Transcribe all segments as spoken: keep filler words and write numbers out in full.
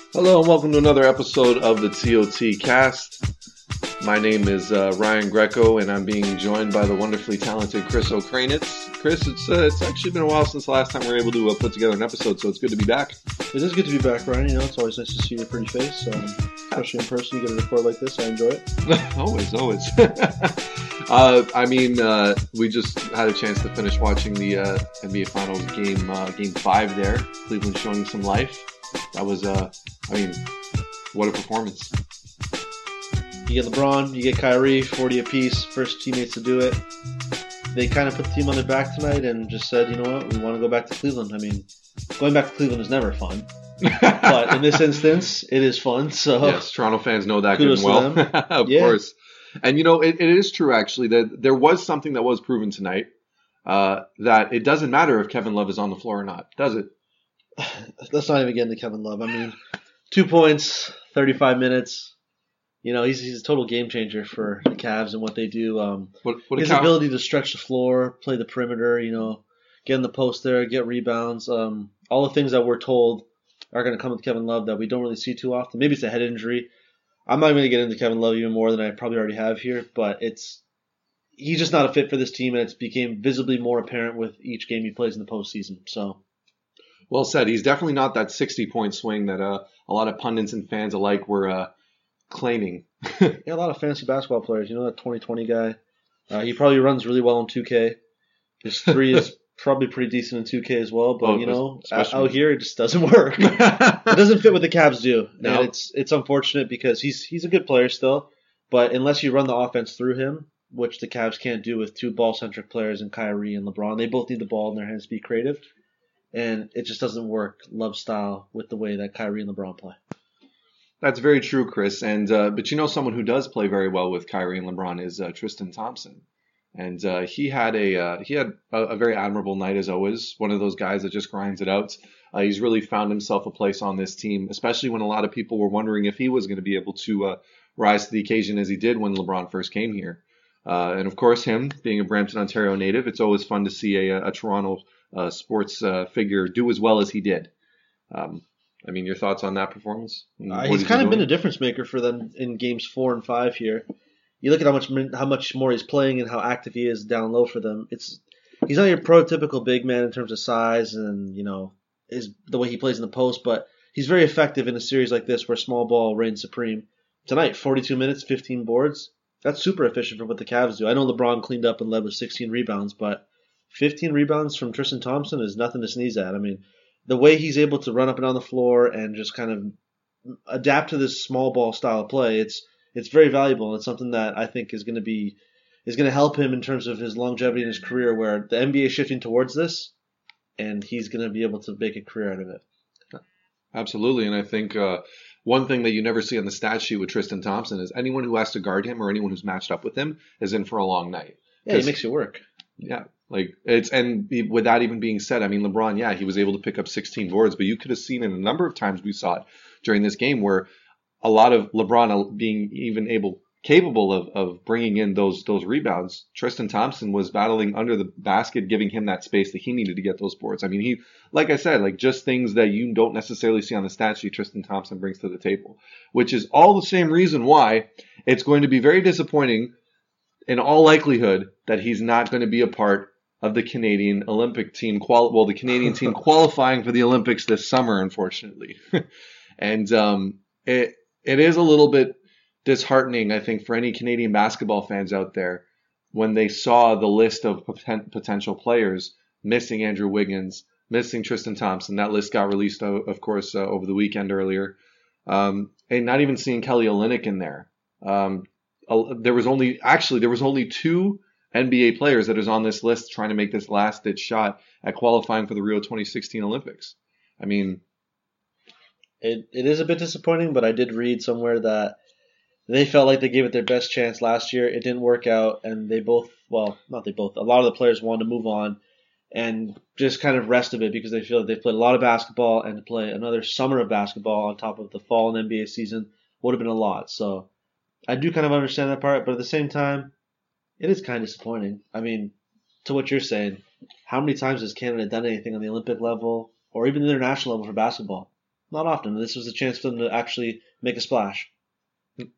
Hello and welcome to another episode of the T O T Cast. My name is uh, Ryan Greco, and I'm being joined by the wonderfully talented Chris O'Kranitz. Chris, it's uh, it's actually been a while since the last time we were able to uh, put together an episode, so it's good to be back. It is good to be back, Ryan. You know, it's always nice to see your pretty face, um, especially in person. You get a record like this, I enjoy it. always, always. uh, I mean, uh, we just had a chance to finish watching the uh, N B A Finals game, uh, game five there. Cleveland showing some life. That was, uh, I mean, what a performance. You get LeBron, you get Kyrie, forty apiece, first teammates to do it. They kind of put the team on their back tonight and just said, you know what, we want to go back to Cleveland. I mean, going back to Cleveland is never fun. But in this instance, it is fun. So yes, Toronto fans know that good and well, of yeah. course. And, you know, it, it is true, actually, that there was something that was proven tonight, uh, that it doesn't matter if Kevin Love is on the floor or not, does it? Let's not even get into Kevin Love. I mean, two points, thirty-five minutes. You know, he's he's a total game changer for the Cavs and what they do. Um, What, what a his cow- ability to stretch the floor, play the perimeter, you know, get in the post there, get rebounds, um, all the things that we're told are going to come with Kevin Love that we don't really see too often. Maybe it's a head injury. I'm not going to get into Kevin Love even more than I probably already have here, but it's he's just not a fit for this team, and it's became visibly more apparent with each game he plays in the postseason. So. Well said. He's definitely not that sixty-point swing that uh, a lot of pundits and fans alike were uh, claiming. Yeah, a lot of fantasy basketball players. You know that twenty twenty guy? Uh, he probably runs really well in two K. His three is probably pretty decent in two K as well, but, Oh, you know, especially- out here it just doesn't work. It doesn't fit what the Cavs do. No. And it's it's unfortunate because he's he's a good player still, but unless you run the offense through him, which the Cavs can't do with two ball-centric players in Kyrie and LeBron, they both need the ball in their hands to be creative. And it just doesn't work, Love style, with the way that Kyrie and LeBron play. That's very true, Chris. And uh, but you know, someone who does play very well with Kyrie and LeBron is uh, Tristan Thompson, and uh, he had a uh, he had a, a very admirable night as always. One of those guys that just grinds it out. Uh, he's really found himself a place on this team, especially when a lot of people were wondering if he was going to be able to uh, rise to the occasion as he did when LeBron first came here. Uh, and of course, him being a Brampton, Ontario native, it's always fun to see a, a Toronto uh, sports uh, figure do as well as he did. Um, I mean, your thoughts on that performance? Uh, he's kind of been a difference maker for them in games four and five here. You look at how much how much more he's playing and how active he is down low for them. It's he's not your prototypical big man in terms of size and you know his the way he plays in the post, but he's very effective in a series like this where small ball reigns supreme. Tonight, forty-two minutes, fifteen boards. That's super efficient for what the Cavs do. I know LeBron cleaned up and led with sixteen rebounds, but fifteen rebounds from Tristan Thompson is nothing to sneeze at. I mean, the way he's able to run up and down the floor and just kind of adapt to this small ball style of play, it's it's very valuable, and it's something that I think is going to be is going to help him in terms of his longevity in his career, where the N B A is shifting towards this, and he's going to be able to make a career out of it. Absolutely, and I think uh, one thing that you never see on the stat sheet with Tristan Thompson is anyone who has to guard him or anyone who's matched up with him is in for a long night. Yeah, he makes you work. Yeah, like it's and with that even being said, I mean LeBron, yeah, he was able to pick up sixteen boards, but you could have seen it a number of times we saw it during this game where a lot of LeBron being even able capable of, of bringing in those those rebounds. Tristan Thompson was battling under the basket, giving him that space that he needed to get those boards. I mean, he, like I said, like just things that you don't necessarily see on the stat sheet, Tristan Thompson brings to the table, which is all the same reason why it's going to be very disappointing in all likelihood that he's not going to be a part of the Canadian Olympic team, quali- well, the Canadian team qualifying for the Olympics this summer, unfortunately. and um, it it is a little bit disheartening, I think, for any Canadian basketball fans out there when they saw the list of poten- potential players missing Andrew Wiggins, missing Tristan Thompson. That list got released, of course, uh, over the weekend earlier. Um, and not even seeing Kelly Olynyk in there. Um, there was only, actually, there was only two N B A players that is on this list trying to make this last-ditch shot at qualifying for the Rio twenty sixteen Olympics. I mean... It It is a bit disappointing, but I did read somewhere that they felt like they gave it their best chance last year. It didn't work out, and they both, well, not they both, a lot of the players wanted to move on and just kind of rest a bit because they feel that they've played a lot of basketball, and to play another summer of basketball on top of the fall and N B A season would have been a lot. So I do kind of understand that part, but at the same time, it is kind of disappointing. I mean, to what you're saying, how many times has Canada done anything on the Olympic level or even the international level for basketball? Not often. This was a chance for them to actually make a splash. You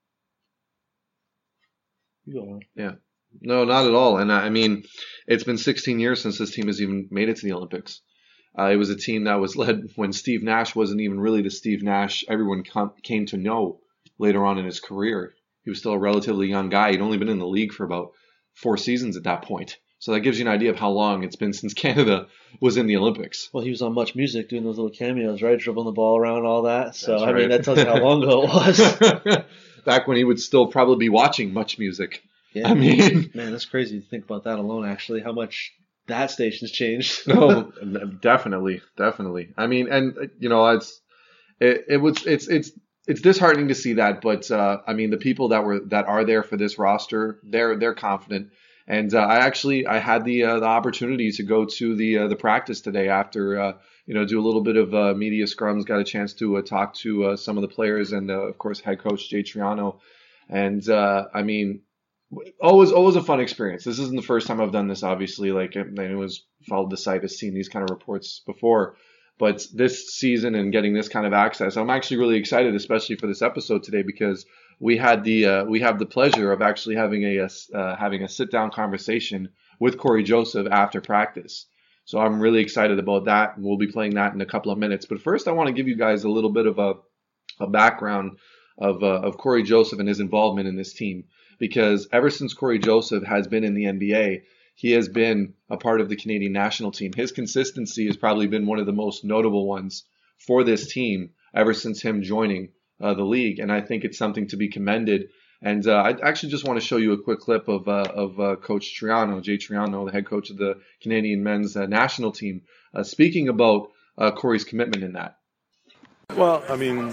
go on. Yeah. No, not at all. And I I mean, it's been sixteen years since this team has even made it to the Olympics. Uh, it was a team that was led when Steve Nash wasn't even really the Steve Nash everyone com- came to know later on in his career. He was still a relatively young guy. He'd only been in the league for about four seasons at that point. So that gives you an idea of how long it's been since Canada was in the Olympics. Well, he was on Much Music doing those little cameos, right? Dribbling the ball around, all that. So, That's I mean, right. that tells you how long ago it was. Back when he would still probably be watching Much Music. Yeah. I mean, Man, that's crazy to think about that alone, actually, how much that station's changed. no, definitely, definitely. I mean, and uh, you know, it's it, it was it's it's it's disheartening to see that, but uh, I mean, the people that were that are there for this roster, they're they're confident. And uh, I actually I had the uh, the opportunity to go to the uh, the practice today after uh, you know do a little bit of uh, media scrums, got a chance to uh, talk to uh, some of the players and uh, of course head coach Jay Triano. And uh, I mean, always always a fun experience. This isn't the first time I've done this, obviously. Like anyone who's followed the site has seen these kind of reports before. But this season and getting this kind of access, I'm actually really excited, especially for this episode today, because we had the uh, we have the pleasure of actually having a uh, having a sit down conversation with Corey Joseph after practice. So I'm really excited about that, and we'll be playing that in a couple of minutes. But first, I want to give you guys a little bit of a a background of uh, of Corey Joseph and his involvement in this team, because ever since Corey Joseph has been in the N B A, he has been a part of the Canadian national team. His consistency has probably been one of the most notable ones for this team ever since him joining uh, the league, and I think it's something to be commended. And uh, I actually just want to show you a quick clip of uh, of uh, Coach Triano, Jay Triano, the head coach of the Canadian men's uh, national team, uh, speaking about uh, Corey's commitment in that. Well, I mean,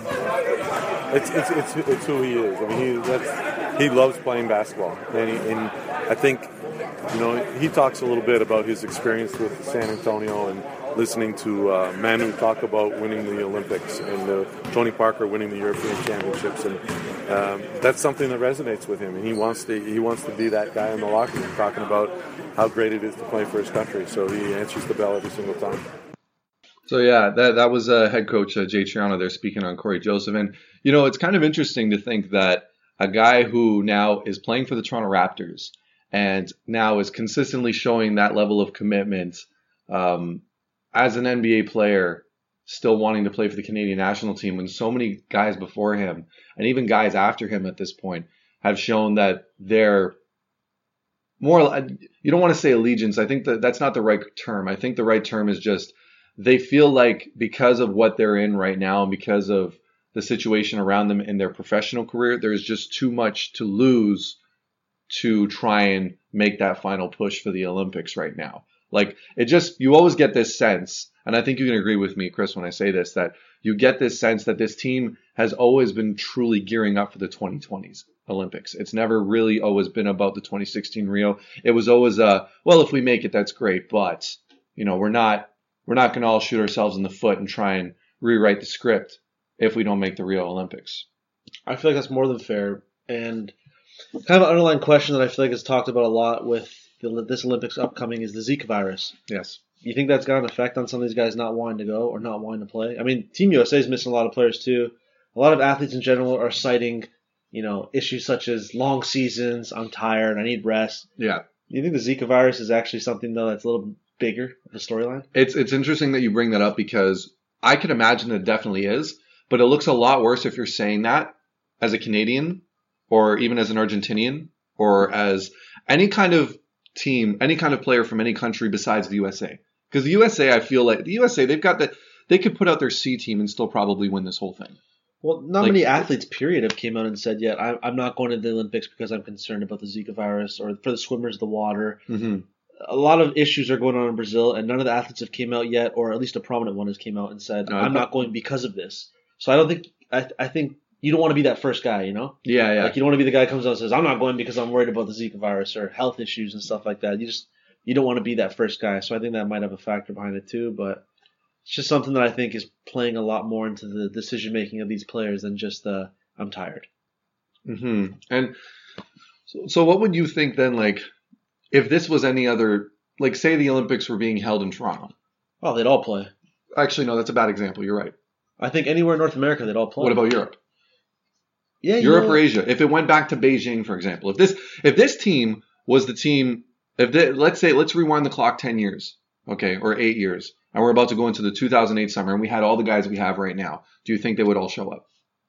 it's it's it's, it's who he is. I mean, he that's, he loves playing basketball, and, he, and I think you know he talks a little bit about his experience with San Antonio and listening to uh, Manu talk about winning the Olympics and uh, Tony Parker winning the European Championships, and um, that's something that resonates with him. And he wants to he wants to be that guy in the locker room talking about how great it is to play for his country. So he answers the bell every single time. So yeah, that that was uh, head coach uh, Jay Triano there speaking on Corey Joseph, and you know it's kind of interesting to think that a guy who now is playing for the Toronto Raptors and now is consistently showing that level of commitment um, as an N B A player, still wanting to play for the Canadian national team, when so many guys before him and even guys after him at this point have shown that they're more. You don't want to say allegiance. I think that that's not the right term. I think the right term is just they feel like because of what they're in right now and because of the situation around them in their professional career, there's just too much to lose to try and make that final push for the Olympics right now. Like it just, you always get this sense, and I think you can agree with me, Chris, when I say this, that you get this sense that this team has always been truly gearing up for the twenty twenties Olympics. It's never really always been about the twenty sixteen Rio. It was always, uh, well, if we make it, that's great, but you know, we're not, we're not going to all shoot ourselves in the foot and try and rewrite the script if we don't make the Rio Olympics. I feel like that's more than fair. And kind of an underlying question that I feel like is talked about a lot with the, this Olympics upcoming is the Zika virus. Yes. You think that's got an effect on some of these guys not wanting to go or not wanting to play? I mean, Team U S A is missing a lot of players too. A lot of athletes in general are citing, you know, issues such as long seasons, I'm tired, I need rest. Yeah. Do you think the Zika virus is actually something, though, that's a little bigger of a storyline? It's it's interesting that you bring that up because I could imagine it definitely is, but it looks a lot worse if you're saying that as a Canadian or even as an Argentinian or as any kind of team, any kind of player from any country besides the U S A. Because the U S A, I feel like the U S A, they've got that, they could put out their C team and still probably win this whole thing. Well, not Like- many athletes, period, have came out and said yet, I, I'm not going to the Olympics because I'm concerned about the Zika virus, or for the swimmers, the water. Mm-hmm. A lot of issues are going on in Brazil, and none of the athletes have came out yet, or at least a prominent one has came out and said, No, I'm but- not going because of this. So I don't think I, I think you don't want to be that first guy, you know? Yeah, yeah. Like you don't want to be the guy who comes out and says, I'm not going because I'm worried about the Zika virus or health issues and stuff like that. You just you don't want to be that first guy. So I think that might have a factor behind it too, but it's just something that I think is playing a lot more into the decision making of these players than just the I'm tired. Mm-hmm. And so, so what would you think then, like, if this was any other, like, say the Olympics were being held in Toronto? Oh, they'd all play. Actually, no, that's a bad example. You're right. I think anywhere in North America they'd all play. What about Europe? Yeah, you Europe know, or Asia? If it went back to Beijing, for example, if this if this team was the team, if they, let's say let's rewind the clock ten years, okay, or eight years, and we're about to go into the two thousand eight summer, and we had all the guys we have right now, do you think they would all show up?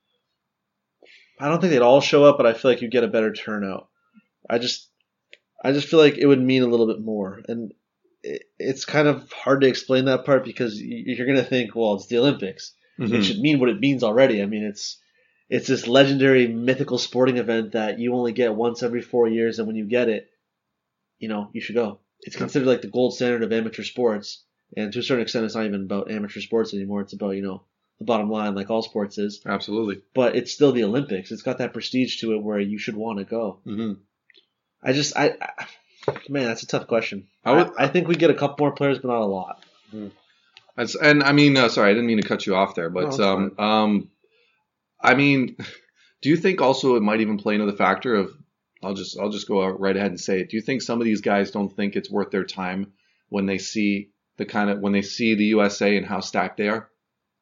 I don't think they'd all show up, but I feel like you'd get a better turnout. I just, I just feel like it would mean a little bit more, and it, it's kind of hard to explain that part because you're gonna think, well, it's the Olympics. Mm-hmm. It should mean what it means already. I mean, it's it's this legendary, mythical sporting event that you only get once every four years, and when you get it, you know, you should go. It's considered like the gold standard of amateur sports, and to a certain extent, it's not even about amateur sports anymore. It's about, you know, the bottom line, like all sports is. Absolutely. But it's still the Olympics. It's got that prestige to it where you should want to go. Mm-hmm. I just, I, I, man, that's a tough question. I, would, I, I think we get a couple more players, but not a lot. That's, and I mean, uh, sorry, I didn't mean to cut you off there, but No, um, um, I mean, do you think also it might even play into the factor of, I'll just, I'll just go out right ahead and say it. Do you think some of these guys don't think it's worth their time when they see the kind of, when they see the U S A and how stacked they are?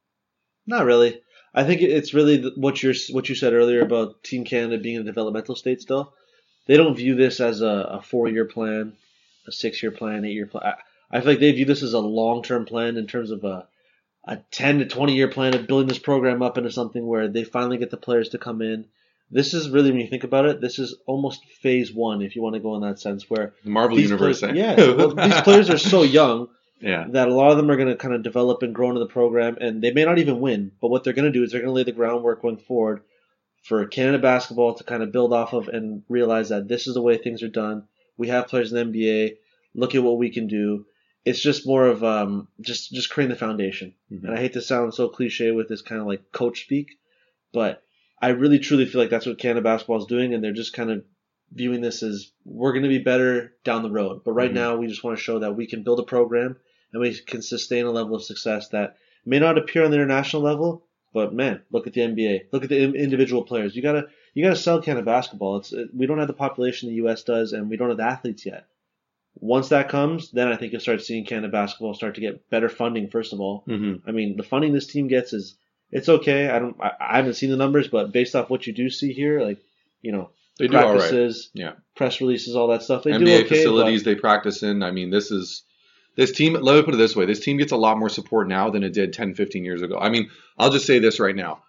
Not really. I think it's really what you're what you said earlier about Team Canada being in a developmental state still. They don't view this as a, a four-year plan, a six-year plan, eight-year plan. I, I feel like they view this as a long-term plan in terms of a a ten to twenty-year plan of building this program up into something where they finally get the players to come in. This is really, when you think about it, this is almost phase one, if you want to go in that sense, where The Marvel these Universe, players, eh? yeah, well, these players are so young. Yeah. That a lot of them are going to kind of develop and grow into the program, and they may not even win, but what they're going to do is they're going to lay the groundwork going forward for Canada basketball to kind of build off of and realize that this is the way things are done. We have players in the N B A. Look at what we can do. It's just more of um, just just creating the foundation. Mm-hmm. And I hate to sound so cliche with this kind of like coach speak, but I really truly feel like that's what Canada basketball is doing, and they're just kind of viewing this as we're going to be better down the road. But right mm-hmm. now, we just want to show that we can build a program and we can sustain a level of success that may not appear on the international level, but man, look at the N B A. Look at the individual players. You gotta you gotta sell Canada basketball. It's it, we don't have the population the U S does, and we don't have the athletes yet. Once that comes, then I think you'll start seeing Canada basketball start to get better funding. First of all, mm-hmm. I mean, the funding this team gets is it's okay. I don't I, I haven't seen the numbers, but based off what you do see here, like you know, they do all right. Practices, yeah, press releases, all that stuff. They N B A do okay, facilities but they practice in. I mean, this is. This team, let me put it this way, this team gets a lot more support now than it did ten, fifteen years ago. I mean, I'll just say this right now.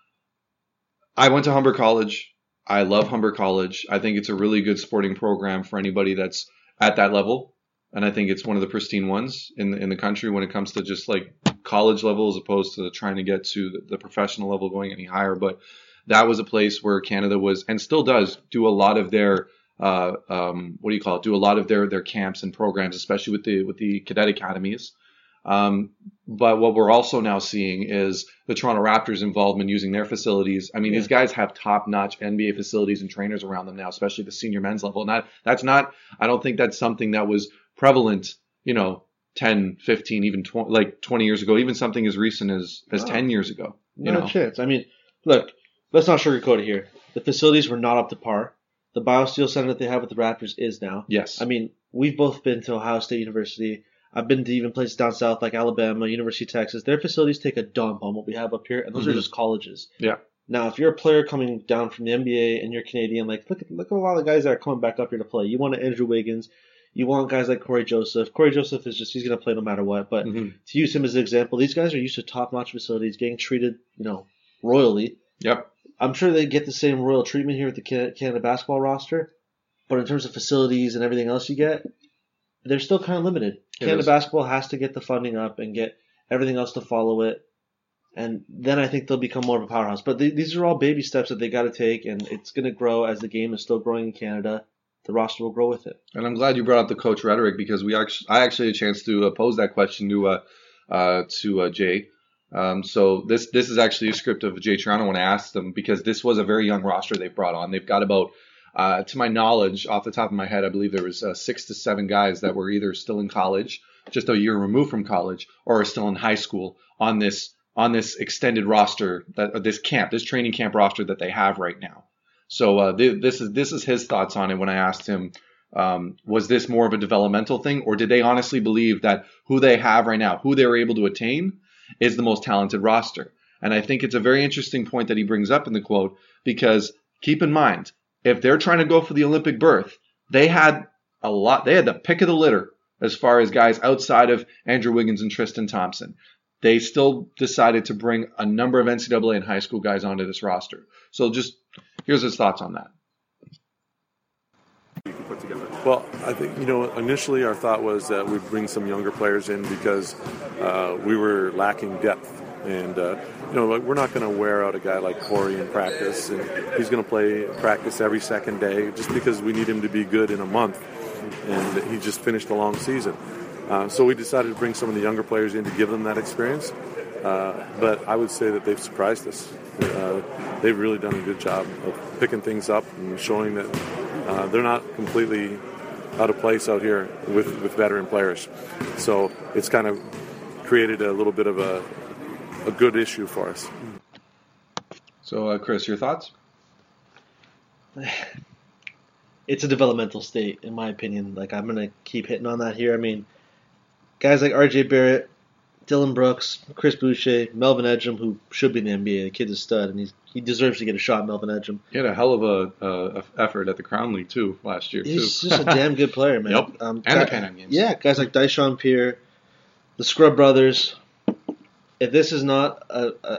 I went to Humber College. I love Humber College. I think it's a really good sporting program for anybody that's at that level. And I think it's one of the pristine ones in the, in the country when it comes to just like college level as opposed to trying to get to the, the professional level going any higher. But that was a place where Canada was, and still does, do a lot of their Uh, um, what do you call it? Do a lot of their their camps and programs, especially with the with the cadet academies. Um, but what we're also now seeing is the Toronto Raptors' involvement using their facilities. I mean, yeah. These guys have top-notch N B A facilities and trainers around them now, especially the senior men's level. And that, that's not. I don't think that's something that was prevalent, you know, ten, fifteen, even twenty, like twenty years ago. Even something as recent as as wow. ten years ago. You no know? chance. I mean, look, let's not sugarcoat it here. The facilities were not up to par. The BioSteel Center that they have with the Raptors is now. Yes. I mean, we've both been to Ohio State University. I've been to even places down south like Alabama, University of Texas. Their facilities take a dump on what we have up here, and those mm-hmm. are just colleges. Yeah. Now, if you're a player coming down from the N B A and you're Canadian, like look at look at a lot of the guys that are coming back up here to play. You want Andrew Wiggins. You want guys like Corey Joseph. Corey Joseph is just he's going to play no matter what. But mm-hmm. to use him as an example, these guys are used to top-notch facilities, getting treated, you know, royally. Yep. I'm sure they get the same royal treatment here with the Canada basketball roster. But in terms of facilities and everything else you get, they're still kind of limited. It Canada is. Basketball has to get the funding up and get everything else to follow it. And then I think they'll become more of a powerhouse. But th- these are all baby steps that they got to take, and it's going to grow as the game is still growing in Canada. The roster will grow with it. And I'm glad you brought up the coach rhetoric because we actually, I actually had a chance to uh, pose that question to uh, uh, to uh, Jay. Um, so this this is actually a script of Jay Triano when I asked them because this was a very young roster they brought on. They've got about Uh, to my knowledge, off the top of my head, I believe there was uh, six to seven guys that were either still in college, just a year removed from college, or are still in high school on this on this extended roster, that uh, this camp, this training camp roster that they have right now. So uh, th- this is this is his thoughts on it when I asked him, um, was this more of a developmental thing, or did they honestly believe that who they have right now, who they were able to attain, is the most talented roster? And I think it's a very interesting point that he brings up in the quote, because keep in mind, if they're trying to go for the Olympic berth, they had a lot, they had the pick of the litter as far as guys outside of Andrew Wiggins and Tristan Thompson. They still decided to bring a number of N C double A and high school guys onto this roster. So just here's his thoughts on that. Well, I think, you know, initially our thought was that we'd bring some younger players in because uh, we were lacking depth. And, uh, you know, like, we're not going to wear out a guy like Corey in practice. And he's going to play practice every second day just because we need him to be good in a month. And he just finished a long season. Uh, so we decided to bring some of the younger players in to give them that experience. Uh, but I would say that they've surprised us. Uh, they've really done a good job of picking things up and showing that uh, they're not completely out of place out here with, with veteran players. So it's kind of created a little bit of a, a good issue for us. So, uh, Chris, your thoughts? It's a developmental state, in my opinion. Like, I'm going to keep hitting on that here. I mean, guys like R J Barrett, Dylan Brooks, Chris Boucher, Melvin Edgem, who should be in the N B A. The kid's a stud, and he's, he deserves to get a shot, Melvin Edgem. He had a hell of a uh, effort at the Crown League, too, last year, He's too. just a damn good player, man. Yep, um, and guy, the Pan Am Games. Yeah, guys like Dyshawn Pierre, the Scrub Brothers. If this is not a, a,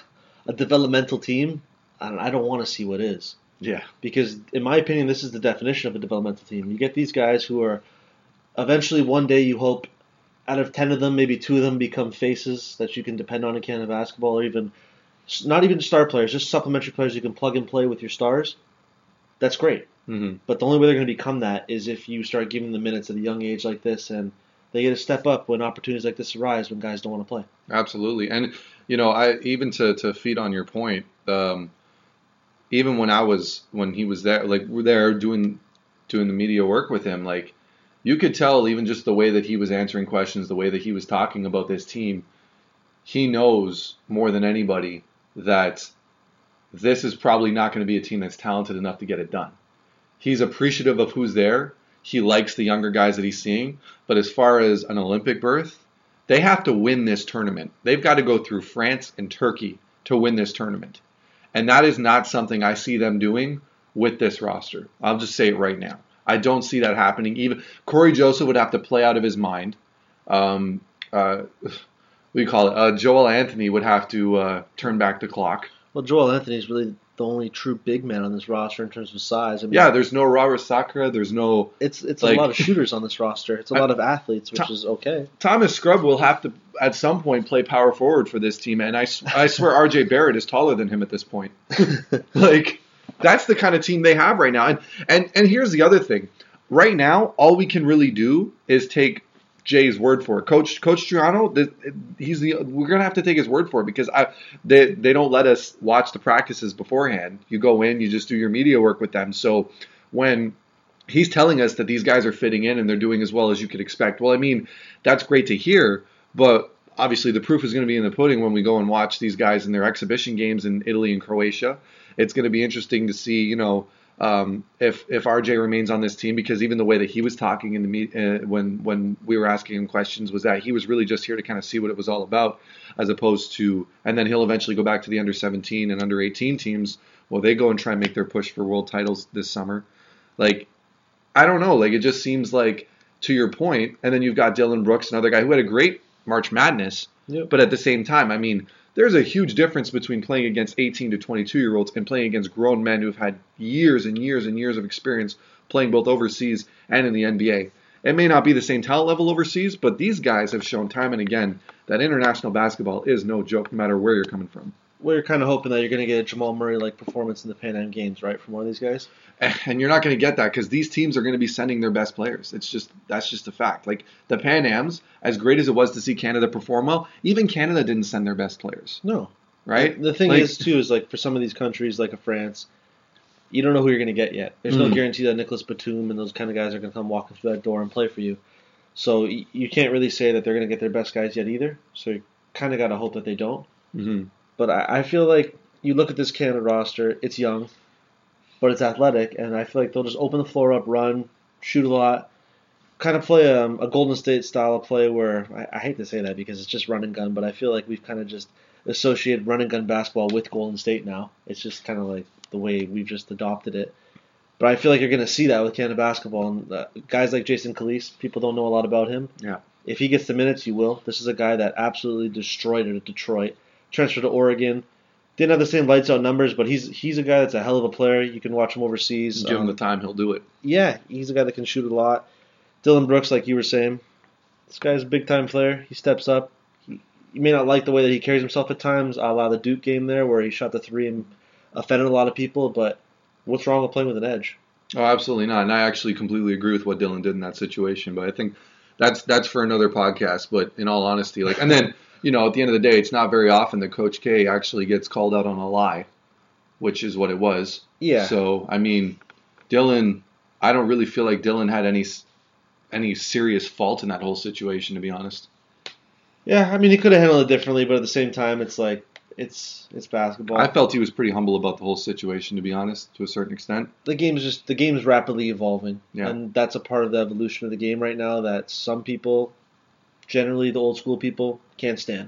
a developmental team, I I don't want to see what is. Yeah. Because, in my opinion, this is the definition of a developmental team. You get these guys who are eventually one day you hope out of ten of them, maybe two of them become faces that you can depend on in Canada basketball, or even not even star players, just supplementary players you can plug and play with your stars. That's great. Mm-hmm. But the only way they're going to become that is if you start giving them minutes at a young age like this, and they get to step up when opportunities like this arise when guys don't want to play. Absolutely. And, you know, I even to, to feed on your point, um, even when I was, when he was there, like, we're there doing doing the media work with him, like, you could tell even just the way that he was answering questions, the way that he was talking about this team, he knows more than anybody that this is probably not going to be a team that's talented enough to get it done. He's appreciative of who's there. He likes the younger guys that he's seeing. But as far as an Olympic berth, they have to win this tournament. They've got to go through France and Turkey to win this tournament. And that is not something I see them doing with this roster. I'll just say it right now. I don't see that happening. Even Corey Joseph would have to play out of his mind. Um, uh, what do you call it? Uh, Joel Anthony would have to uh, turn back the clock. Well, Joel Anthony is really the only true big man on this roster in terms of size. I mean, yeah, there's no Robert Sacre. There's no. It's it's like, a lot of shooters on this roster. It's a I, lot of athletes, which Tom, is okay. Thomas Scrubb will have to at some point play power forward for this team, and I, I swear R J Barrett is taller than him at this point. Like, that's the kind of team they have right now. And and and here's the other thing. Right now, all we can really do is take Jay's word for it. Coach Coach Triano, he's the we're gonna have to take his word for it because I they they don't let us watch the practices beforehand. You go in, you just do your media work with them. So when he's telling us that these guys are fitting in and they're doing as well as you could expect, well, I mean, that's great to hear, but obviously the proof is going to be in the pudding when we go and watch these guys in their exhibition games in Italy and Croatia. It's going to be interesting to see, you know, Um, if if R J remains on this team, because even the way that he was talking in the meet, uh, when when we were asking him questions was that he was really just here to kind of see what it was all about, as opposed to, and then he'll eventually go back to the under seventeen and under eighteen teams. Well, they go and try and make their push for world titles this summer. Like, I don't know, like it just seems like, to your point, and then you've got Dylan Brooks, another guy who had a great March Madness, Yep. but at the same time, I mean, there's a huge difference between playing against eighteen to twenty-two year olds and playing against grown men who've had years and years and years of experience playing both overseas and in the N B A. It may not be the same talent level overseas, but these guys have shown time and again that international basketball is no joke, no matter where you're coming from. We're kind of hoping that you're going to get a Jamal Murray-like performance in the Pan Am Games, right, from one of these guys? And you're not going to get that because these teams are going to be sending their best players. It's just that's just a fact. Like the Pan Ams, as great as it was to see Canada perform well, even Canada didn't send their best players. No. Right? The thing like, is, too, is like for some of these countries, like a France, you don't know who you're going to get yet. There's Mm. no guarantee that Nicholas Batum and those kind of guys are going to come walking through that door and play for you. So y- you can't really say that they're going to get their best guys yet either. So you kind of got to hope that they don't. Mm-hmm. But I, I feel like you look at this Canada roster, it's young, but it's athletic, and I feel like they'll just open the floor up, run, shoot a lot, kind of play um, a Golden State style of play where, I, I hate to say that because it's just run and gun, but I feel like we've kind of just associate run and gun basketball with Golden State now. It's just kind of like the way we've just adopted it. But I feel like you're going to see that with Canada basketball. And uh, guys like Jason Calise, people don't know a lot about him. Yeah. If he gets the minutes, you will. This is a guy that absolutely destroyed it at Detroit. Transferred to Oregon. Didn't have the same lights out numbers, but he's he's a guy that's a hell of a player. You can watch him overseas. Give um, him the time, he'll do it. Yeah, he's a guy that can shoot a lot. Dylan Brooks, like you were saying, this guy's a big-time player. He steps up. He, you may not like the way that he carries himself at times, a la the Duke game there, where he shot the three and offended a lot of people, but what's wrong with playing with an edge? Oh, absolutely not. And I actually completely agree with what Dylan did in that situation. But I think that's that's for another podcast. But in all honesty, like, and then, you know, at the end of the day, it's not very often that Coach K actually gets called out on a lie, which is what it was. Yeah. So, I mean, Dylan, I don't really feel like Dylan had any any serious fault in that whole situation, to be honest. Yeah, I mean, he could have handled it differently, but at the same time, it's like, it's it's basketball. I felt he was pretty humble about the whole situation, to be honest, to a certain extent. The game's just the game's rapidly evolving, Yeah. and that's a part of the evolution of the game right now that some people, generally the old school people, can't stand.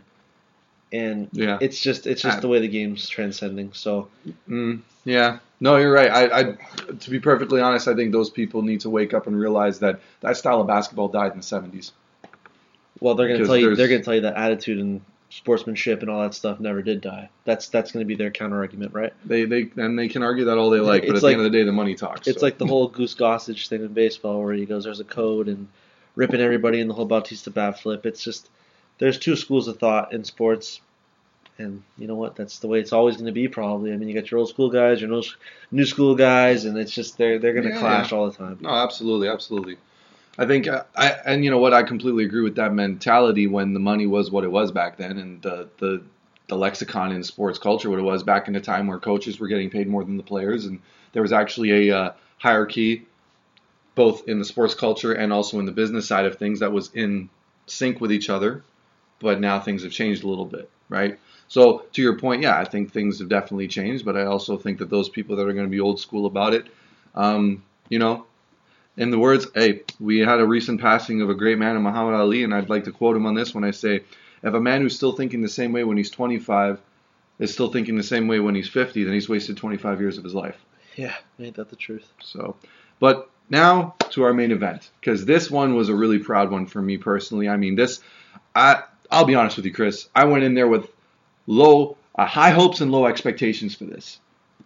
And Yeah. it's just it's just I- the way the game's transcending. So Mm, yeah. No, you're right. I, I, to be perfectly honest, I think those people need to wake up and realize that that style of basketball died in the seventies. well, they're gonna Because tell you there's- they're gonna tell you that attitude and sportsmanship and all that stuff never did die. That's that's gonna be their counter argument, right? They, they, and they can argue that all they like, but It's at like- the end of the day, the money talks. It's so. like the whole Goose Gossage thing in baseball where he goes, there's a code and ripping everybody in the whole Bautista bat flip. It's just, there's two schools of thought in sports. And you know what? That's the way it's always going to be probably. I mean, you got your old school guys, your new school guys, and it's just, they're, they're going to Yeah, clash yeah. all the time. No, absolutely, absolutely. I think, uh, I and you know what, I completely agree with that mentality when the money was what it was back then, and the the, the lexicon in sports culture what it was back in the time where coaches were getting paid more than the players, and there was actually a uh, hierarchy both in the sports culture and also in the business side of things that was in sync with each other. But now things have changed a little bit, right? So to your point, yeah, I think things have definitely changed, but I also think that those people that are going to be old school about it, um, you know, in the words, hey, we had a recent passing of a great man in Muhammad Ali, and I'd like to quote him on this when I say, if a man who's still thinking the same way when he's twenty-five is still thinking the same way when he's fifty, then he's wasted twenty-five years of his life. Yeah, ain't that the truth? So, but now to our main event, because this one was a really proud one for me personally. I mean, this, I, I'll be honest with you, Chris, I went in there with low, uh, high hopes and low expectations for this.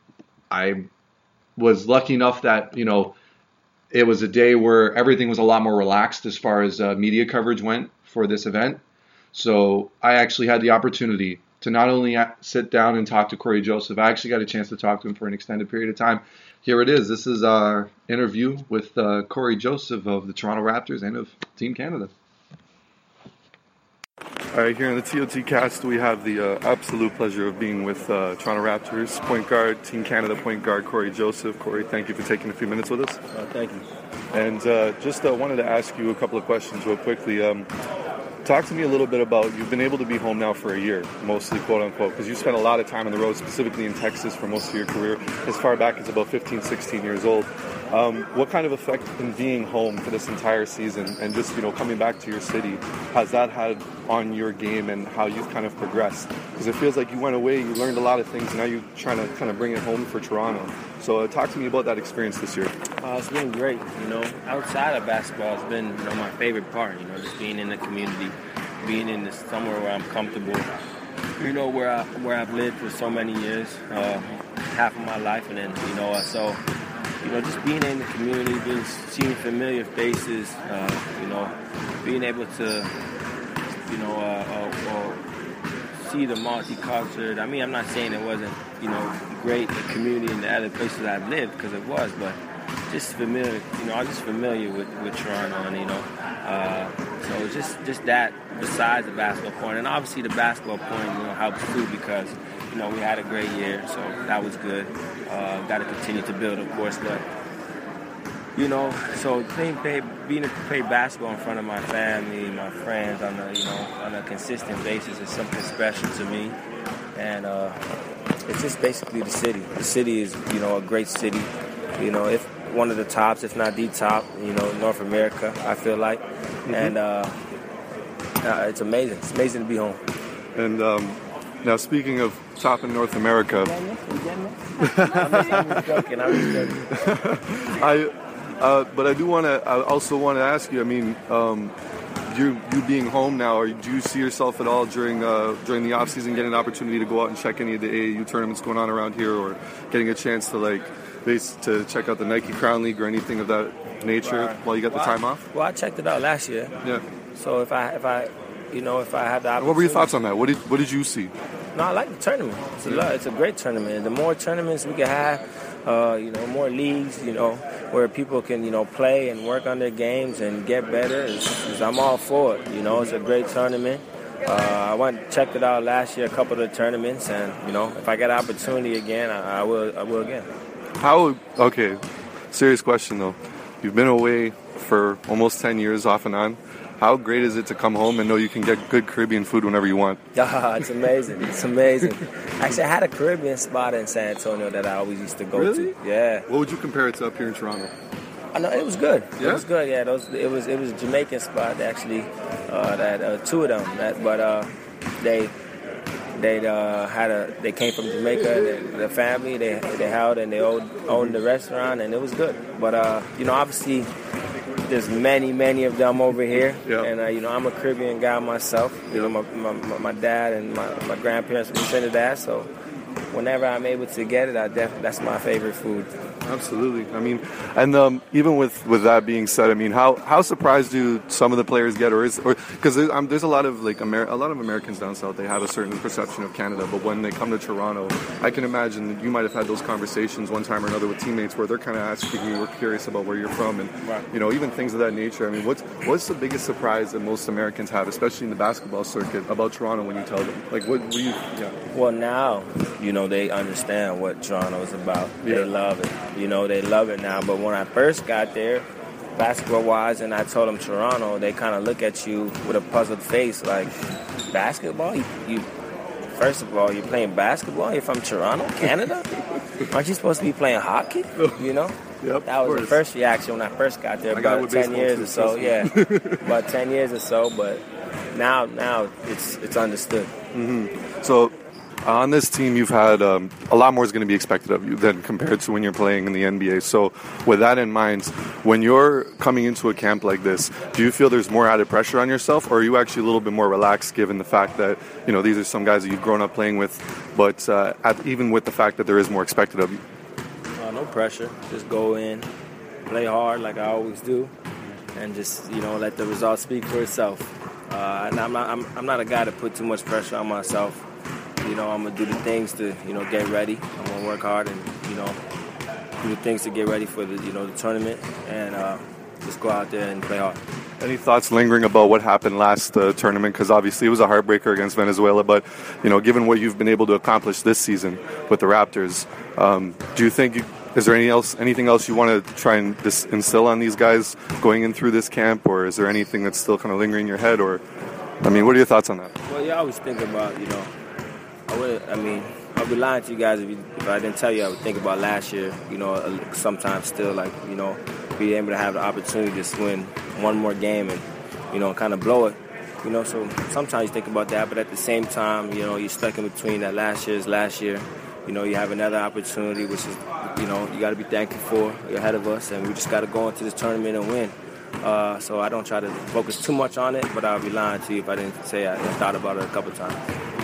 I was lucky enough that, you know, it was a day where everything was a lot more relaxed as far as uh, media coverage went for this event. So I actually had the opportunity to not only sit down and talk to Cory Joseph, I actually got a chance to talk to him for an extended period of time. Here it is. This is our interview with uh, Cory Joseph of the Toronto Raptors and of Team Canada. All right, here in the T O T cast, we have the uh, absolute pleasure of being with uh, Toronto Raptors point guard, Team Canada point guard Cory Joseph. Cory, thank you for taking a few minutes with us. Uh, thank you. And uh, just uh, wanted to ask you a couple of questions real quickly. Um, talk to me a little bit about, you've been able to be home now for a year, mostly quote unquote, because you spent a lot of time on the road, specifically in Texas for most of your career, as far back as about fifteen, sixteen years old. Um, what kind of effect in being home for this entire season and just, you know, coming back to your city, has that had on your game and how you've kind of progressed? Because it feels like you went away, you learned a lot of things, and now you're trying to kind of bring it home for Toronto. So uh, talk to me about that experience this year. Uh, it's been great, you know. Outside of basketball, it's been, you know, my favorite part. You know, just being in the community, being in this somewhere where I'm comfortable. You know, where I where I've lived for so many years, uh, half of my life, and then you know, uh, so you know, just being in the community, being seeing familiar faces, uh, you know, being able to, you know, uh, uh, uh, see the multicultural. I mean, I'm not saying it wasn't, you know, great the community in the other places I've lived, because it was, but just familiar, you know, I'm just familiar with, with Toronto, and you know, uh, so just just that besides the basketball point, and obviously the basketball point, you know, helps too, because you know we had a great year, so that was good. Uh, got to continue to build, of course, but you know, so playing, play, being able to play basketball in front of my family, my friends, on a you know on a consistent basis is something special to me, and uh, it's just basically the city. The city is, you know, a great city. You know, if one of the tops, if not the top, you know, North America, I feel like, mm-hmm. and uh, uh, it's amazing. It's amazing to be home. And um, Now, speaking of top in North America, I'm joking. I'm just joking. I, uh, but I do want to. I also want to ask you. I mean, um, you you being home now, or do you see yourself at all during uh, during the off season getting an opportunity to go out and check any of the A A U tournaments going on around here, or getting a chance to like base to check out the Nike Crown League or anything of that nature Right. while you got the Well, time off? Well, I checked it out last year. Yeah. So if I, if I, you know, if I had the opportunity. What were your thoughts on that? What did what did you see? No, I like the tournament. It's a lot. It's a great tournament. The more tournaments we can have, uh, you know, more leagues, you know, where people can, you know, play and work on their games and get better. Is, is I'm all for it. You know, it's a great tournament. Uh, I went checked it out last year, a couple of the tournaments, and you know, if I get an opportunity again, I, I will. I will again. How? Okay, serious question though. You've been away for almost ten years off and on. How great is it to come home and know you can get good Caribbean food whenever you want? Ah, it's amazing. It's amazing. Actually, I had a Caribbean spot in San Antonio that I always used to go Really? to. Yeah. What would you compare it to up here in Toronto? I know it was good. Yeah? It was good. Yeah, those it was it was a Jamaican spot actually. Uh, that uh, two of them. That but uh, they they uh, had a they came from Jamaica. The, the family they they held and they owned, owned the restaurant and it was good. But uh, you know, obviously there's many many of them over here. Yeah. And uh, you know, I'm a Caribbean guy myself. You know, my my, my dad and my, my grandparents from Trinidad. So whenever I'm able to get it, I def- that's my favorite food. Absolutely. I mean, and um, even with, with that being said, I mean, how, how surprised do some of the players get, or is or because there's, um, there's a lot of like Amer- a lot of Americans down south. They have a certain perception of Canada, but when they come to Toronto, I can imagine that you might have had those conversations one time or another with teammates where they're kind of asking you, we're curious about where you're from, and Right. you know, even things of that nature. I mean, what's what's the biggest surprise that most Americans have, especially in the basketball circuit, about Toronto when you tell them? Like, what, what do you? Yeah. Well, now, you know, they understand what Toronto is about. Yeah. They love it. You know, they love it now. But when I first got there, basketball-wise, and I told them Toronto, they kind of look at you with a puzzled face, like, basketball? You, you First of all, you're playing basketball? You're from Toronto, Canada? Aren't you supposed to be playing hockey? You know? Yep, That of was the course. first reaction when I first got there, I got it about with ten baseball, years too, or so. trust Yeah, about ten years or so. But now, now it's it's understood. So, on this team, you've had um, a lot more is going to be expected of you than compared to when you're playing in the N B A. So, with that in mind, when you're coming into a camp like this, do you feel there's more added pressure on yourself, or are you actually a little bit more relaxed given the fact that, you know, these are some guys that you've grown up playing with, but uh, at, even with the fact that there is more expected of you? Uh, no pressure. Just go in, play hard like I always do, and just, you know, let the results speak for itself. Uh, and I'm not, I'm, I'm not a guy to put too much pressure on myself. You know, I'm gonna do the things to, you know, get ready. I'm gonna work hard and, you know, do the things to get ready for the, you know, the tournament, and uh, just go out there and play hard. Any thoughts lingering about what happened last uh, tournament? Because obviously it was a heartbreaker against Venezuela, but, you know, given what you've been able to accomplish this season with the Raptors, um, do you think, you, is there any else, anything else you want to try and dis- instill on these guys going in through this camp, or is there anything that's still kind of lingering in your head? Or, I mean, what are your thoughts on that? Well, you always think about, you know, I would, I mean, I'd be lying to you guys if, you, if I didn't tell you I would think about last year, you know, uh, sometimes still, like, you know, being able to have the opportunity to just win one more game and, you know, kind of blow it, you know, so sometimes you think about that, but at the same time, you know, you're stuck in between that last year's last year, you know, you have another opportunity, which is, you know, you got to be thankful for, you're ahead of us, and we just got to go into this tournament and win. Uh, so I don't try to focus too much on it, but I'll be lying to you if I didn't say I thought about it a couple times.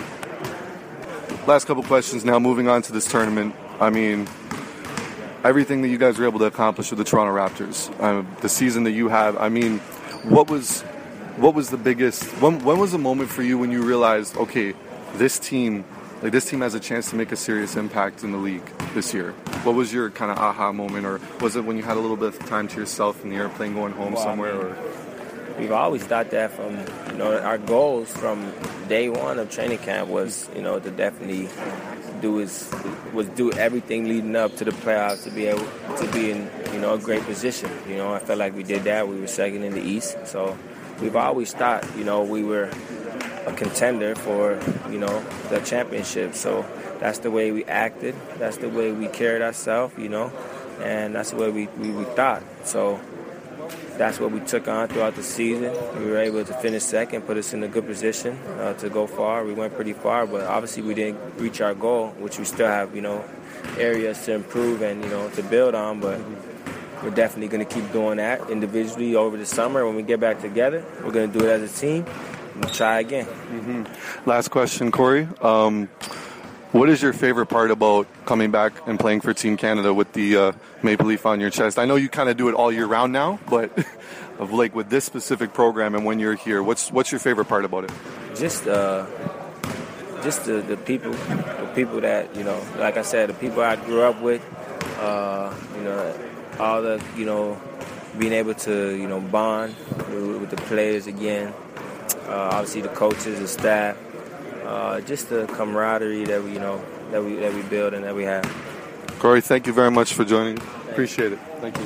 Last couple questions now, moving on to this tournament. I mean, everything that you guys were able to accomplish with the Toronto Raptors, uh, the season that you have, I mean, what was what was the biggest, when, when was the moment for you when you realized, okay, this team, like this team has a chance to make a serious impact in the league this year? What was your kind of aha moment, or was it when you had a little bit of time to yourself in the airplane going home Well, somewhere? I mean, Or we've always thought that from, you know, our goals from day one of training camp was, you know, to definitely do is was do everything leading up to the playoffs to be able to be in, you know, a great position. You know, I felt like we did that. We were second in the East, so we've always thought, you know, we were a contender for, you know, the championship. So that's the way we acted. That's the way we carried ourselves, you know, and that's the way we, we, we thought. So that's what we took on throughout the season. We were able to finish second, put us in a good position uh, to go far. We went pretty far, but obviously we didn't reach our goal, which we still have, you know, areas to improve and, you know, to build on. But we're definitely going to keep doing that individually over the summer. When we get back together, we're going to do it as a team and try again. Mm-hmm. Last question, Corey. Um, What is your favorite part about coming back and playing for Team Canada with the uh, Maple Leaf on your chest? I know you kind of do it all year round now, but of like with this specific program and when you're here, what's what's your favorite part about it? Just uh, just the, the people, the people that, you know, like I said, the people I grew up with, uh, you know, all the, you know, being able to, you know, bond with, with the players again, uh, obviously the coaches, the staff. Uh, just the camaraderie that we, you know, that we that we build and that we have. Corey, thank you very much for joining. Appreciate it. Thank you.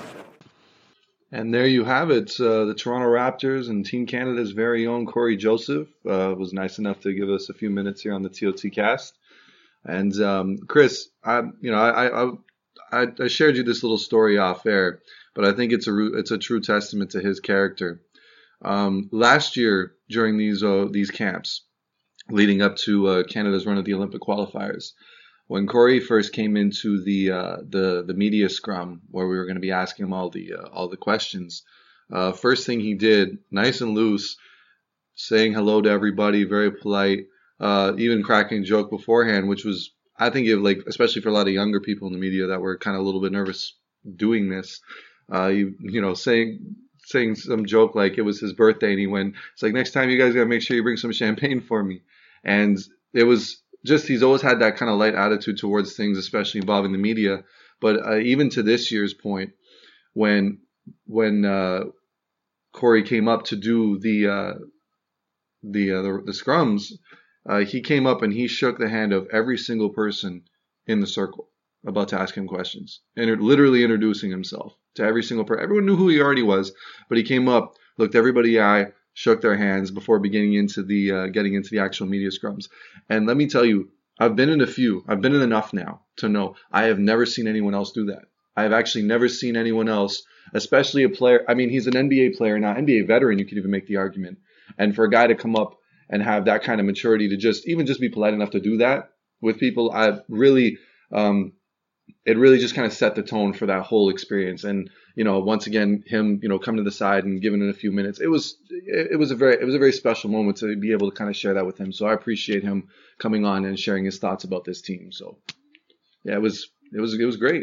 And there you have it. Uh, the Toronto Raptors and Team Canada's very own Corey Joseph uh, was nice enough to give us a few minutes here on the T O T cast. And um, Chris, I, you know, I, I I shared you this little story off air, but I think it's a it's a true testament to his character. Um, last year during these uh, these camps, leading up to uh, Canada's run of the Olympic qualifiers, when Corey first came into the uh, the the media scrum where we were going to be asking him all the uh, all the questions, uh, first thing he did, nice and loose, saying hello to everybody, very polite, uh, even cracking a joke beforehand, which was, I think, it, like especially for a lot of younger people in the media that were kind of a little bit nervous doing this, uh, you, you know, saying. saying some joke like it was his birthday, and he went, it's like, next time you guys got to make sure you bring some champagne for me. And it was just, he's always had that kind of light attitude towards things, especially involving the media. But uh, even to this year's point, when when uh, Corey came up to do the uh, the, uh, the the scrums, uh, he came up and he shook the hand of every single person in the circle about to ask him questions, and literally introducing himself to every single person. Everyone knew who he already was, but he came up, looked everybody in the eye, shook their hands before beginning into the uh, getting into the actual media scrums. And let me tell you, I've been in a few. I've been in enough now to know I have never seen anyone else do that. I have actually never seen anyone else, especially a player. I mean, he's an N B A player now, N B A veteran. You could even make the argument. And for a guy to come up and have that kind of maturity to just even just be polite enough to do that with people, I really. Um, It really just kind of set the tone for that whole experience. And, you know, once again, him, you know, coming to the side and giving it a few minutes, it was, it, it was a very, it was a very special moment to be able to kind of share that with him. So I appreciate him coming on and sharing his thoughts about this team. So yeah, it was, it was, it was great.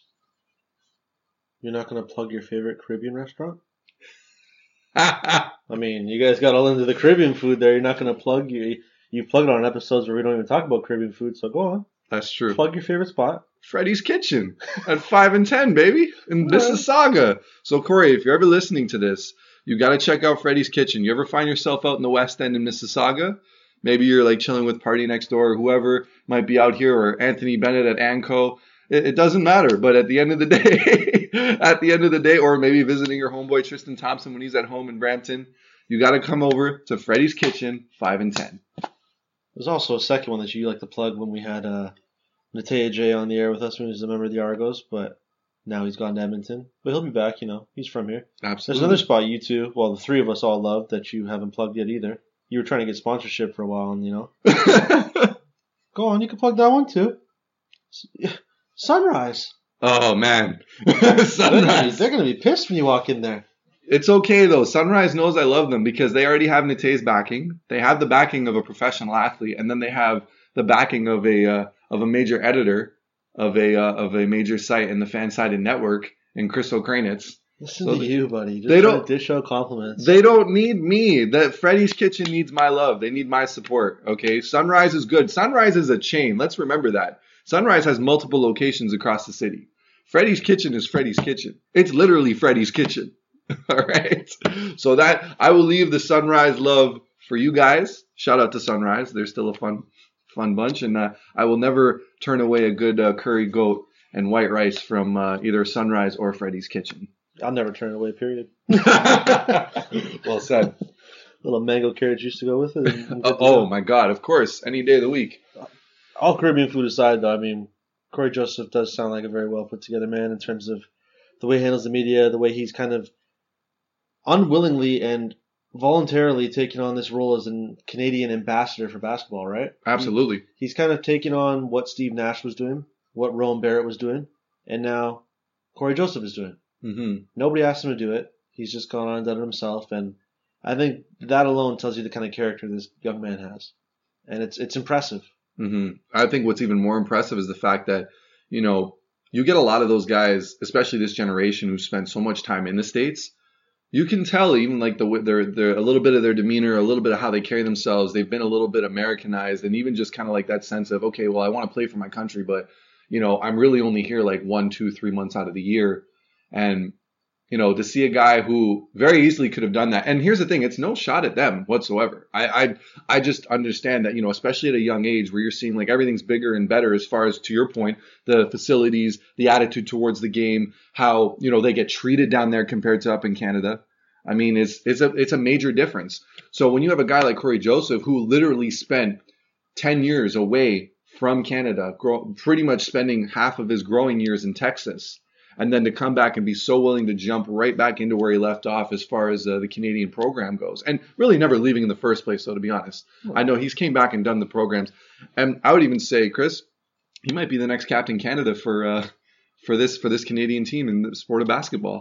You're not going to plug your favorite Caribbean restaurant? I mean, you guys got all into the Caribbean food there. You're not going to plug you, you plugged on episodes where we don't even talk about Caribbean food. So go on. That's true. Plug your favorite spot. Freddy's Kitchen at five and ten, baby, in Mississauga. So, Corey, if you're ever listening to this, you got to check out Freddy's Kitchen. You ever find yourself out in the West End in Mississauga? Maybe you're like chilling with Party Next Door or whoever might be out here, or Anthony Bennett at Anco. It, it doesn't matter. But at the end of the day, at the end of the day, or maybe visiting your homeboy Tristan Thompson when he's at home in Brampton, you got to come over to Freddy's Kitchen, five and ten. There's also a second one that you like to plug when we had uh, Nataya J on the air with us when he was a member of the Argos, but now he's gone to Edmonton. But he'll be back, you know. He's from here. Absolutely. There's another spot you two, well, the three of us all love that you haven't plugged yet either. You were trying to get sponsorship for a while, and you know. Go on, you can plug that one too. Sunrise. Oh, man. Sunrise. They're going to be pissed when you walk in there. It's okay, though. Sunrise knows I love them because they already have Nate's backing. They have the backing of a professional athlete, and then they have the backing of a uh, of a major editor of a uh, of a major site in the fan-sided network in Chris O'Kranitz. Listen so to they, you, buddy. Just they don't dish out compliments. They don't need me. That Freddy's Kitchen needs my love. They need my support. Okay, Sunrise is good. Sunrise is a chain. Let's remember that. Sunrise has multiple locations across the city. Freddy's Kitchen is Freddy's Kitchen. It's literally Freddy's Kitchen. All right. So that I will leave the Sunrise love for you guys. Shout out to Sunrise. They're still a fun, fun bunch. And uh, I will never turn away a good uh, curry goat and white rice from uh, either Sunrise or Freddy's Kitchen. I'll never turn it away, period. Well said. A little mango carrot juice to go with it. And, and uh, oh, my God. Of course. Any day of the week. All Caribbean food aside, though, I mean, Corey Joseph does sound like a very well put together man in terms of the way he handles the media, the way he's kind of unwillingly and voluntarily taken on this role as a Canadian ambassador for basketball, right? Absolutely. He, he's kind of taken on what Steve Nash was doing, what Rowan Barrett was doing, and now Corey Joseph is doing. Mm-hmm. Nobody asked him to do it. He's just gone on and done it himself, and I think that alone tells you the kind of character this young man has, and it's it's impressive. Mm-hmm. I think what's even more impressive is the fact that, you know, you get a lot of those guys, especially this generation, who spend so much time in the States. You can tell even like the their their a little bit of their demeanor, a little bit of how they carry themselves. They've been a little bit Americanized, and even just kind of like that sense of, okay, well, I want to play for my country, but you know, I'm really only here like one, two, three months out of the year, and you know, to see a guy who very easily could have done that. And here's the thing, it's no shot at them whatsoever. I, I I just understand that, you know, especially at a young age where you're seeing like everything's bigger and better as far as, to your point, the facilities, the attitude towards the game, how, you know, they get treated down there compared to up in Canada. I mean, it's it's a it's a major difference. So when you have a guy like Corey Joseph who literally spent ten years away from Canada, grow, pretty much spending half of his growing years in Texas, and then to come back and be so willing to jump right back into where he left off as far as uh, the Canadian program goes. And really never leaving in the first place, though, to be honest. I know he's came back and done the programs. And I would even say, Chris, he might be the next Captain Canada for uh, for this for this Canadian team in the sport of basketball.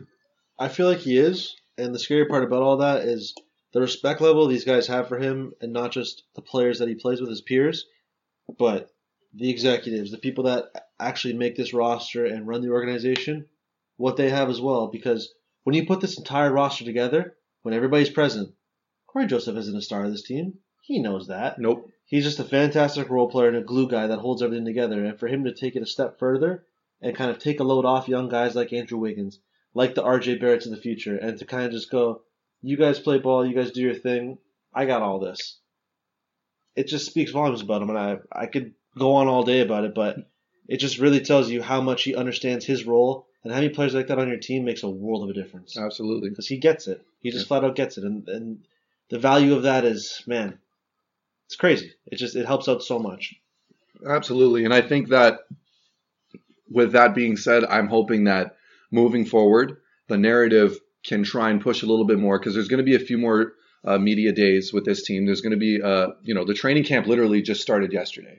I feel like he is. And the scary part about all that is the respect level these guys have for him, and not just the players that he plays with, his peers, but the executives, the people that actually make this roster and run the organization, what they have as well. Because when you put this entire roster together, when everybody's present, Corey Joseph isn't a star of this team. He knows that. Nope. He's just a fantastic role player and a glue guy that holds everything together. And for him to take it a step further and kind of take a load off young guys like Andrew Wiggins, like the R J Barretts of the future, and to kind of just go, you guys play ball, you guys do your thing, I got all this. It just speaks volumes about him, and I I could go on all day about it, but it just really tells you how much he understands his role, and having players like that on your team makes a world of a difference. Absolutely. Because he gets it. He just Yeah. flat out gets it, and and the value of that is, man, it's crazy. It just it helps out so much. Absolutely. And I think that with that being said, I'm hoping that moving forward, the narrative can try and push a little bit more, because there's going to be a few more uh, media days with this team. There's going to be, uh, you know, the training camp literally just started yesterday.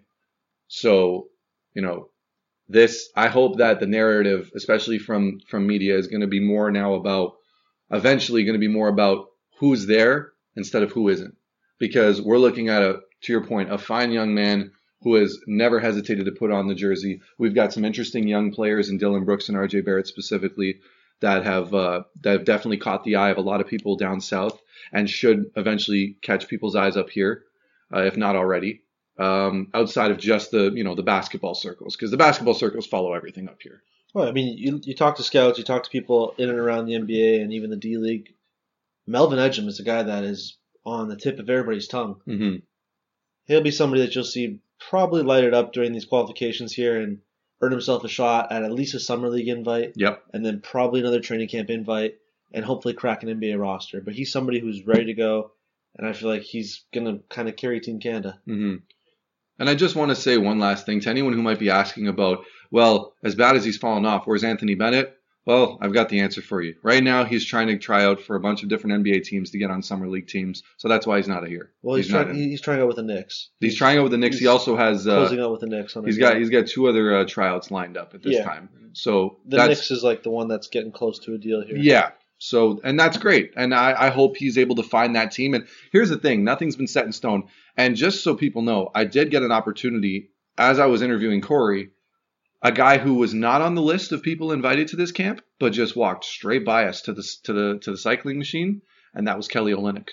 So, you know, this, I hope that the narrative, especially from, from media, is going to be more now about, eventually going to be more about who's there instead of who isn't. Because we're looking at a, to your point, a fine young man who has never hesitated to put on the jersey. We've got some interesting young players in Dylan Brooks and R J Barrett specifically that have uh, that have definitely caught the eye of a lot of people down south and should eventually catch people's eyes up here, uh, if not already. Um, outside of just the you know the basketball circles, because the basketball circles follow everything up here. Well, I mean, you you talk to scouts, you talk to people in and around the N B A and even the D League. Melvin Ejim is a guy that is on the tip of everybody's tongue. Mm-hmm. He'll be somebody that you'll see probably light it up during these qualifications here and earn himself a shot at at least a summer league invite. Yep. And then probably another training camp invite and hopefully crack an N B A roster. But he's somebody who's ready to go, and I feel like he's going to kind of carry Team Canada. Mm-hmm. And I just want to say one last thing to anyone who might be asking about, well, as bad as he's fallen off, where's Anthony Bennett? Well, I've got the answer for you. Right now, he's trying to try out for a bunch of different N B A teams to get on summer league teams, so that's why he's not here. Well, he's, he's trying. not He's trying out with the Knicks. He's trying out with the Knicks. He also has uh, closing out with the Knicks. On he's his got own. he's got two other uh, tryouts lined up at this Yeah. time. So The that's, Knicks is like the one that's getting close to a deal here. Yeah. So, and that's great. And I, I hope he's able to find that team. And here's the thing, nothing's been set in stone. And just so people know, I did get an opportunity as I was interviewing Corey, a guy who was not on the list of people invited to this camp, but just walked straight by us to the to the to the cycling machine, and that was Kelly Olynyk.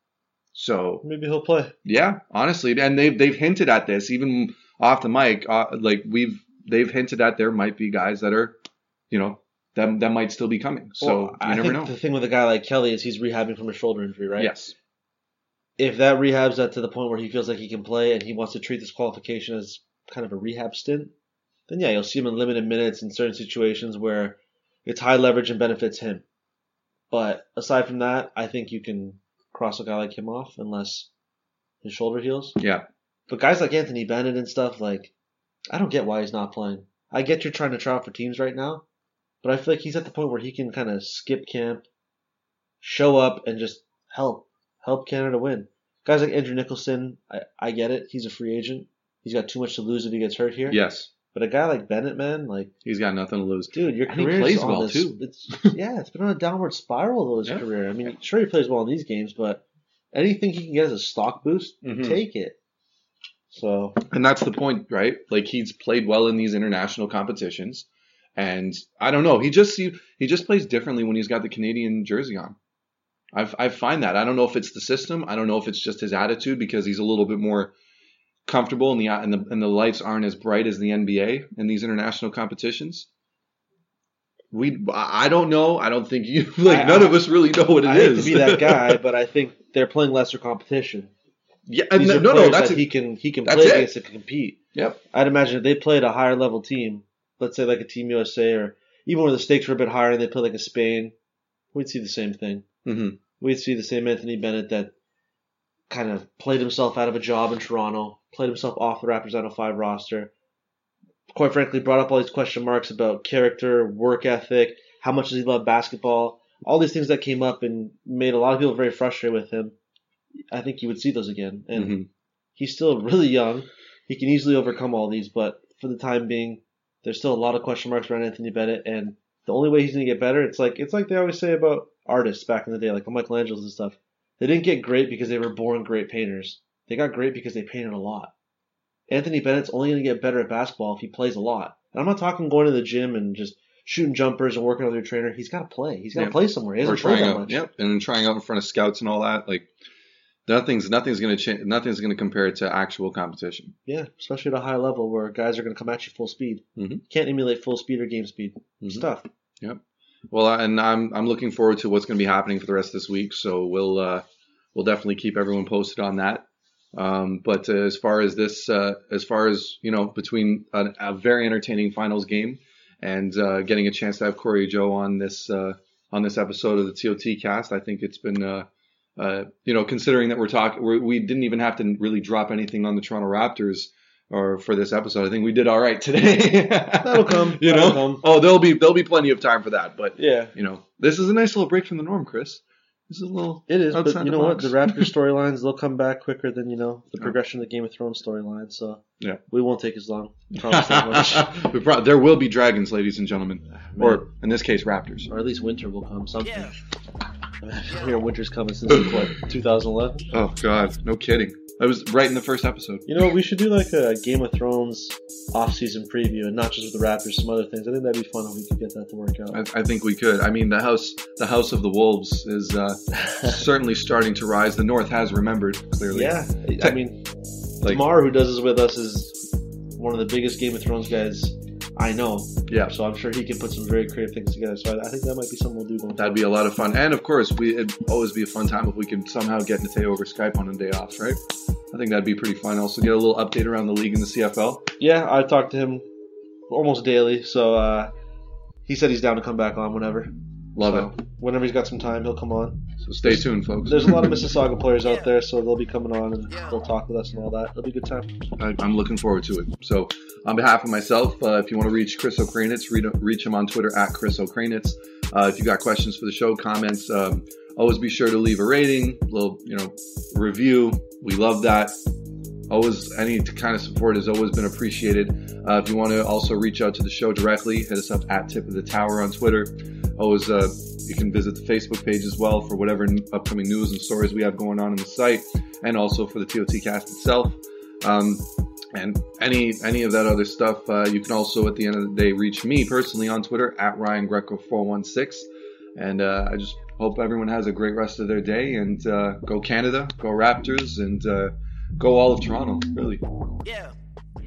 So Maybe he'll play. yeah, honestly, and they've they've hinted at this even off the mic. Uh, like we've they've hinted at there might be guys that are, you know, that that might still be coming. So Well, you I never think know. the thing with a guy like Kelly is he's rehabbing from a shoulder injury, right? Yes. If that rehabs that to the point where he feels like he can play and he wants to treat this qualification as kind of a rehab stint, then yeah, you'll see him in limited minutes in certain situations where it's high leverage and benefits him. But aside from that, I think you can cross a guy like him off unless his shoulder heals. Yeah. But guys like Anthony Bennett and stuff, like, I don't get why he's not playing. I get you're trying to try out for teams right now, but I feel like he's at the point where he can kind of skip camp, show up and just help help Canada win. Guys like Andrew Nicholson, I, I get it. He's a free agent. He's got too much to lose if he gets hurt here. Yes. But a guy like Bennett, man, like he's got nothing to lose. Dude, your and he career plays is on well this, too. It's, yeah, it's been on a downward spiral though his Yeah. career. I mean, sure he plays well in these games, but anything he can get as a stock boost, Mhm. take it. So And that's the point, right? Like he's played well in these international competitions, and I don't know. He just he, he just plays differently when he's got the Canadian jersey on. I I find that I don't know if it's the system. I don't know if it's just his attitude because he's a little bit more comfortable and the and the and the lights aren't as bright as the N B A in these international competitions. We I don't know. I don't think you like I- none I- of us really know what it I is. hate to be that guy, but I think they're playing lesser competition. yeah, and These no, are no, players that's that a, he can he can that's play it. against and compete. yep. I'd imagine if they played a higher level team, let's say like a Team U S A or even where the stakes were a bit higher and they played like a Spain, we'd see the same thing. hmm We'd see the same Anthony Bennett that kind of played himself out of a job in Toronto, played himself off the Raptors nine oh five roster. Quite frankly, brought up all these question marks about character, work ethic, how much does he love basketball, all these things that came up and made a lot of people very frustrated with him. I think you would see those again. And hmm he's still really young. He can easily overcome all these, but for the time being, there's still a lot of question marks around Anthony Bennett, and the only way he's going to get better, it's like it's like they always say about artists back in the day, like Michelangelo's and stuff. They didn't get great because they were born great painters. They got great because they painted a lot. Anthony Bennett's only going to get better at basketball if he plays a lot. And I'm not talking going to the gym and just shooting jumpers and working with your trainer. He's got to play. He's got to Yeah. play somewhere. He Or hasn't played trying that out, much. yep, and then trying out in front of scouts and all that. Like nothing's nothing's gonna change. Nothing's gonna compare to actual competition. Yeah, especially at a high level where guys are going to come at you full speed. Mhm. Can't emulate full speed or game speed. Mhm. Stuff. Well, and I'm I'm looking forward to what's going to be happening for the rest of this week. So we'll uh, we'll definitely keep everyone posted on that. Um, but uh, as far as this, uh, as far as you know, between a, a very entertaining finals game and uh, getting a chance to have Corey Joe on this uh, on this episode of the T O T cast, I think it's been uh, uh, you know, considering that we're talking, we're, we didn't even have to really drop anything on the Toronto Raptors. Or for this episode, I think we did all right today. That'll come. You That'll know, come. oh, there'll be there'll be plenty of time for that. But Yeah, you know, this is a nice little break from the norm, Chris. This is a little. it is. outside But you the know what? box. The Raptors storylines, they'll come back quicker than, you know, the Yeah. progression of the Game of Thrones storyline. So Yeah. we won't take as long. Promise that much. We pro- there will be dragons, ladies and gentlemen, Man. or in this case, raptors. Or at least winter will come. Something. I hear winter's coming since like, what, two thousand eleven? Oh God, no kidding. That was right in the first episode. You know, we should do like a Game of Thrones off-season preview, and not just with the Raptors, some other things. I think that'd be fun if we could get that to work out. I, I think we could. I mean, the house, the house of the wolves is uh, certainly starting to rise. The North has remembered clearly. Yeah, I mean, Like- Tamar, who does this with us, is one of the biggest Game of Thrones guys I know. Yeah. So I'm sure he can put some very creative things together. So I, I think that might be something we'll do going That'd be a lot of fun. And of course, we it'd always be a fun time if we could somehow get Nateo over Skype on a day off, right? I think that'd be pretty fun. Also get a little update around the league and the C F L. Yeah, I talk to him almost daily, so uh, he said he's down to come back on whenever. Love So it. Whenever he's got some time, he'll come on. So stay tuned, folks. There's a lot of Mississauga players out there, so they'll be coming on and they'll talk with us and all that. It'll be a good time. I, I'm looking forward to it. So, on behalf of myself, uh, if you want to reach Chris O'Kranitz, read, reach him on Twitter at Chris O'Kranitz. Uh, if you got questions for the show, comments, um, always be sure to leave a rating, a little, you know, review. We love that. Always, any kind of support has always been appreciated. Uh, if you want to also reach out to the show directly, hit us up at Tip of the Tower on Twitter. Always, uh, you can visit the Facebook page as well for whatever n- upcoming news and stories we have going on in the site, and also for the T O T cast itself. Um, and any any of that other stuff, uh, you can also, at the end of the day, reach me personally on Twitter at Ryan Greco four one six. And uh, I just hope everyone has a great rest of their day, and uh, go Canada, go Raptors, and uh, go all of Toronto, really. Yeah.